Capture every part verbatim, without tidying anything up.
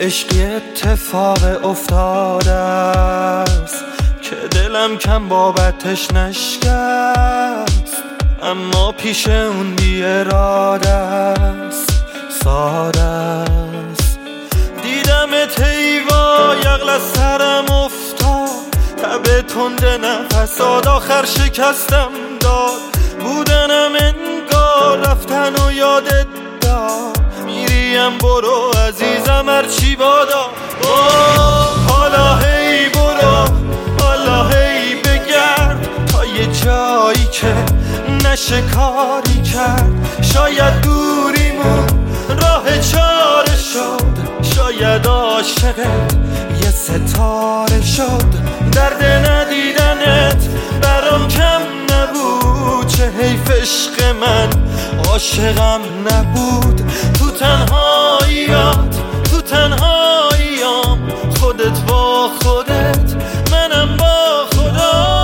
عشقی اتفاق افتاده است که دلم کم بابتش نشکست، اما پیش اون بی اراده است، ساده است. دیدمت ایوا یغل از سرم افتاد، تب تند نفسات آخر شکستم داد. بودنم انگار رفتن و یادت داد، میریم برو عزیزم هرچی بادا. حالا هی برو، حالا هی بگرد تا یه جایی که نشه کاری کرد. شاید دوریمون راه چاره شد، شاید عاشقت یه ستاره شد. درد ندیدنت برام کم نبود، چه حیف عشق من عاشقم نبود. تو تنهاییات تو تنهاییام، خودت با خودت منم با خدا.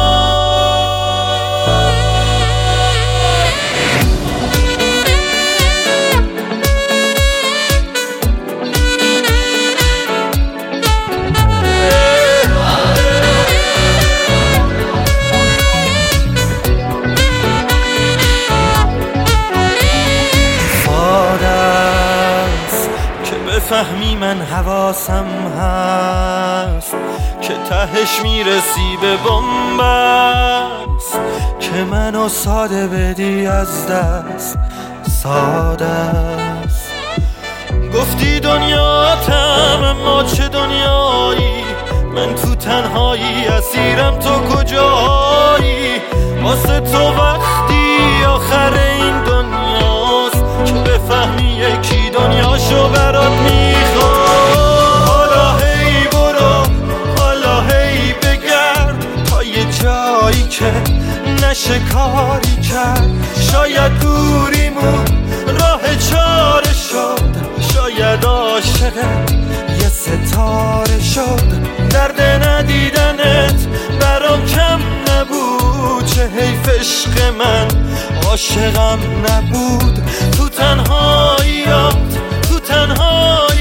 فهمی من حواسم هست که تهش میرسی به بنبست، که منو ساده بدی از دست، ساده است. گفتی دنیاتم اما چه دنیایی، من تو تنهایی اسیرم تو کجایی. واسه تو وقتی آخر این دنیاست که بفهمی یکی دنیاشو برات میخواد. حالا هی برو، حالا هی بگرد تا یه جایی که نشه کاری کرد. شاید دوریمون راه چاره شد، شاید عاشقت یه ستاره شد. درد ندیدنت برام کم نبود، چه حیف عشق من عاشقم نبود. تو تنهاییات تو تنهایی